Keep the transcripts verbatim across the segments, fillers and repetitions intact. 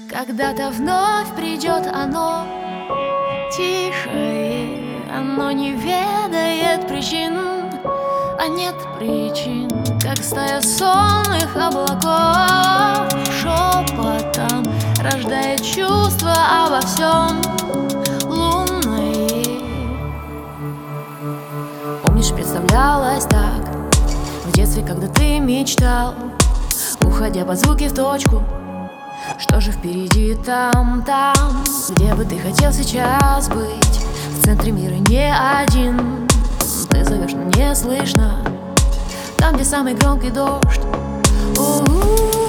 Когда-то вновь придет оно, тихое, оно не ведает причин, а нет причин, как стая сонных облаков шепотом рождает чувства обо всем лунное. Помнишь, представлялось так в детстве, когда ты мечтал, уходя под звуки в точку, что же впереди там, там, где бы ты хотел сейчас быть? В центре мира не один, ты зовешь, но не слышно, там, где самый громкий дождь. У-у-у.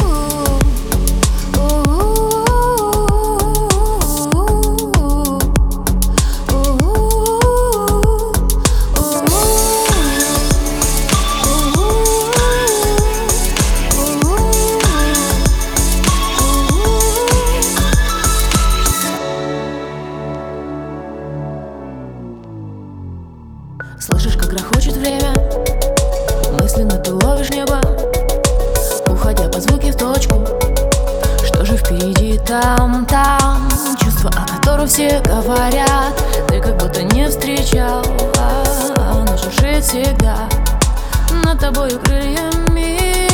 Слышишь, как грохочет время, мысленно ты ловишь небо, уходя по звуки в точку, что же впереди там, там, чувство, о котором все говорят, ты как будто не встречал, а оно шуршит всегда над тобою крыльями.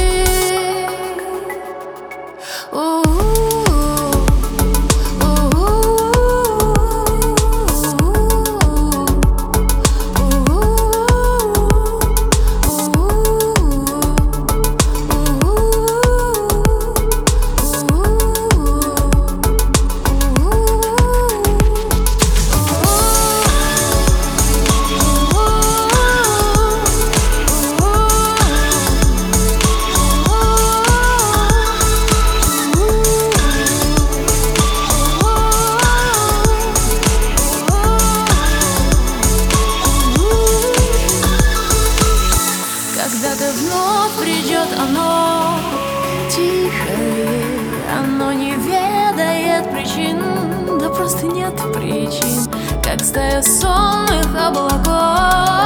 Когда-то вновь придет оно, тихое, оно не ведает причин, да просто нет причин, как стая сонных облаков